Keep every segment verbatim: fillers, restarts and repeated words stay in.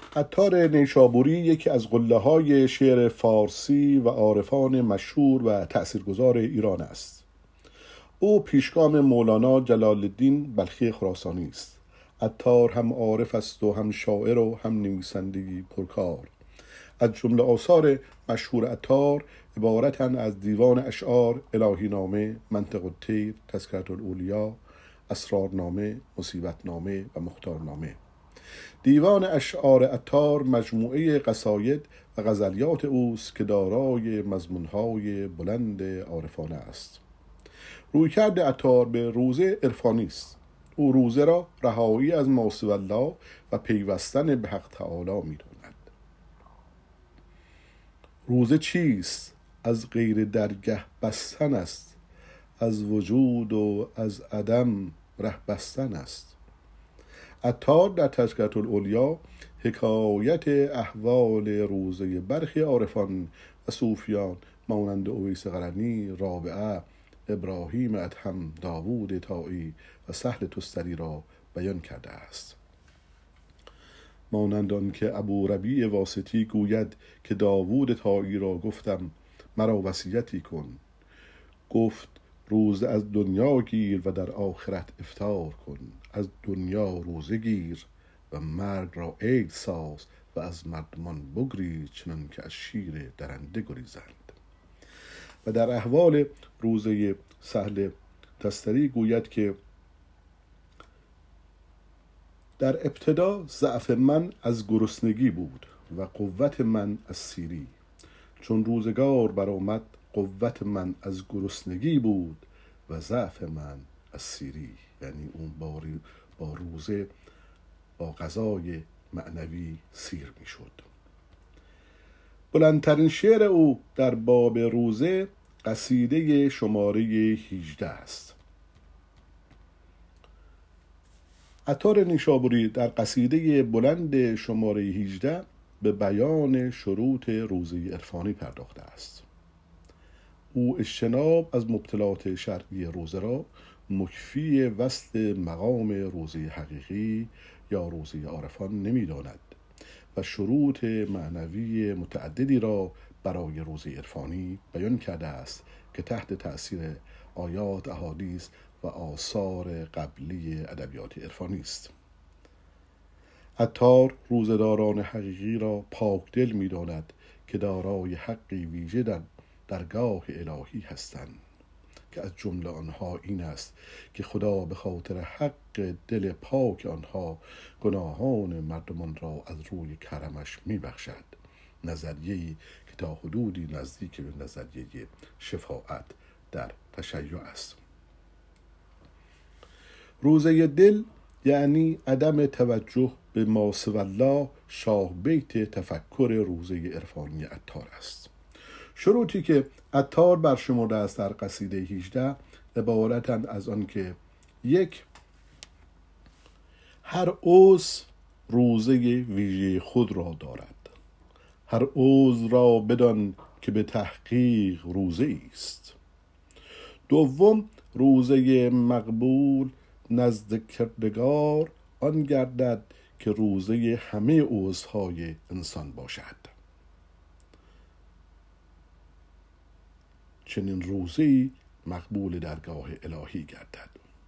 عطار نیشابوری یکی از قله‌های شعر فارسی و عارفان مشهور و تأثیرگذار ایران است. او پیشگام مولانا جلال الدین بلخی خراسانی است. عطار هم عارف است و هم شاعر و هم نویسندگی پرکار. از جمله آثار مشهور عطار عبارتند از دیوان اشعار، الهی نامه، منطق الطیر، تذکرة الاولیا، اسرارنامه، مصیبتنامه و مختارنامه. دیوان اشعار عطار مجموعه قصاید و غزلیات اوست که دارای مضمون‌های بلند عارفانه است. رویکرد عطار به روزه عرفانی است. او روزه را رهایی از معاصی الله و پیوستن به حق تعالی می‌داند. روزه چیست؟ از غیر درگه بستن است، از وجود و از عدم ره بستن است. عطار در تذکرة الاولیا حکایت احوال روزه برخی عارفان و صوفیان مانند اویس قرنی، رابعه، ابراهیم ادهم، داوود طایی و سهل تستری را بیان کرده است. مانند آن که ابو ربیع واسطی گوید که داوود طایی را گفتم مرا وصیتی کن، گفت روزه از دنیا گیر و در آخرت افطار کن. از دنیا روزه گیر و مرگ را عید ساز و از مردمان بگریز چنان که از شیر درنده گریزند. و در احوال روزه سهل تستری گوید که در ابتدا ضعف من از گرسنگی بود و قوت من از سیری. چون روزگار برآمد قوت من از گرسنگی بود و ضعف من از سیری. یعنی اون با, با روزه با غذای معنوی سیر می شد. بلندترین شعر او در باب روزه قصیده شماره هجده است. عطار نیشابوری در قصیده بلند شماره هجده به بیان شروط روزه عرفانی پرداخته است. او اجتناب از مبطلات شرعی روزه را مکفی وصل مقام روزه حقیقی یا روزه عارفان نمی داند و شروط معنوی متعددی را برای روزه عرفانی بیان کرده است که تحت تأثیر آیات، احادیث و آثار قبلی ادبیات عرفانی است. عطار روزه‌داران حقیقی را پاکدل می داند که دارای حقی ویژه در درگاه الهی هستند که از جمله آنها این است که خدا به خاطر حق دل پاک آنها گناهان مردمان را از روی کرمش می بخشد. نظریه‌ای که تا حدودی نزدیک به نظریه شفاعت در تشیع است. روزه دل یعنی عدم توجه به ما سوی الله شاه بیت تفکر روزه عرفانی عطار است. شروطی که عطار برشمرده است در قصیده هجده عبارتند از آن که یک، هر عضو روزه ویژه خود را دارد. هر عضو را بدان که به تحقیق روزه است. دوم، روزه مقبول نزد کردگار آن گردد که روزه همه عضوهای انسان باشد. چنین روزه‌ای مقبول درگاه الهی گردد.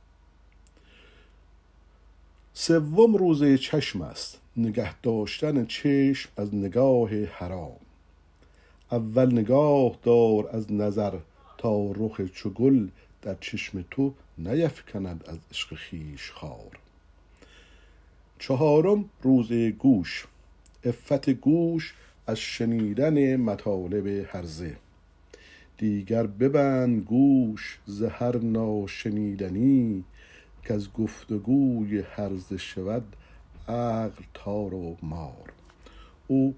سوم، روزه چشم است. نگه داشتن چشم از نگاه حرام. اول نگاه دار از نظر تا رخ چو گل در چشم تو نیفکند از عشق خویش خار. چهارم، روزه گوش. عفت گوش از شنیدن مطالب هرزه. دیگر ببند گوش ز هر ناشنیدنی که از گفتگوی هرزه شود عقل تار و مار. او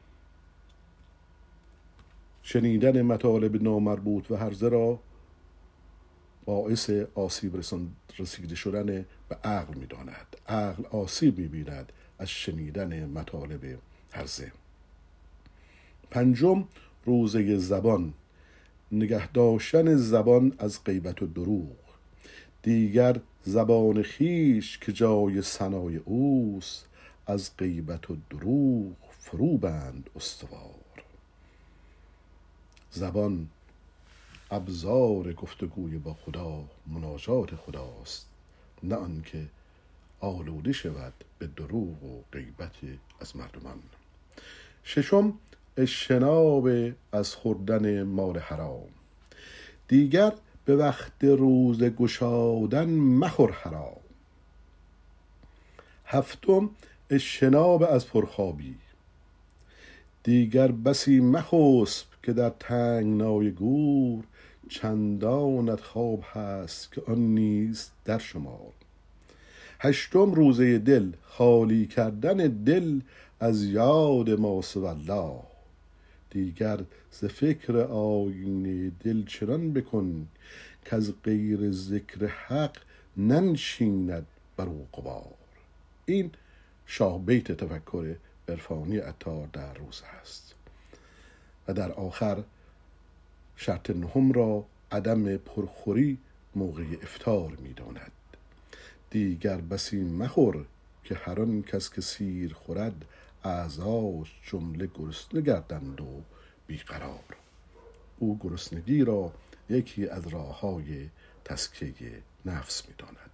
شنیدن مطالب نامربوط و هرزه را باعث آسیب رسیده شدن به عقل می داند. عقل آسیب می بیند از شنیدن مطالب هرزه. پنجم، روزه زبان. نگه داشتن زبان از غیبت و دروغ. دیگر زبان خیش که جای ثنای اوست از غیبت و دروغ فرو بند استوار. زبان ابزار گفتگوی با خدا، مناجات خداست، نه آنکه آلوده شود به دروغ و غیبت از مردمان. ششم، اجتناب از خوردن مال حرام. دیگر به وقت روزه گشادن مخور حرام. هفتم، اجتناب از پرخوابی. دیگر بسی مخسب که در تنگنای گور، چندانت خواب هست که آن نیز در شمار. هشتم، روزه دل، خالی کردن دل از یاد ما سوی الله. دیگر ز فکر آینه دل چنان بکن که از غیر ذکر حق ننشیند بر او غبار. این شاه بیت تفکر عرفانی عطار در روزه است. و در آخر شرط نهم را عدم پرخوری موقع افطار می داند. دیگر بسی مخور که هر آن کس که سیر خورد، اعضاش جمله گرسنه گردند و بیقرار. او گرسنگی را یکی از راه‌های تزکیه نفس می داند.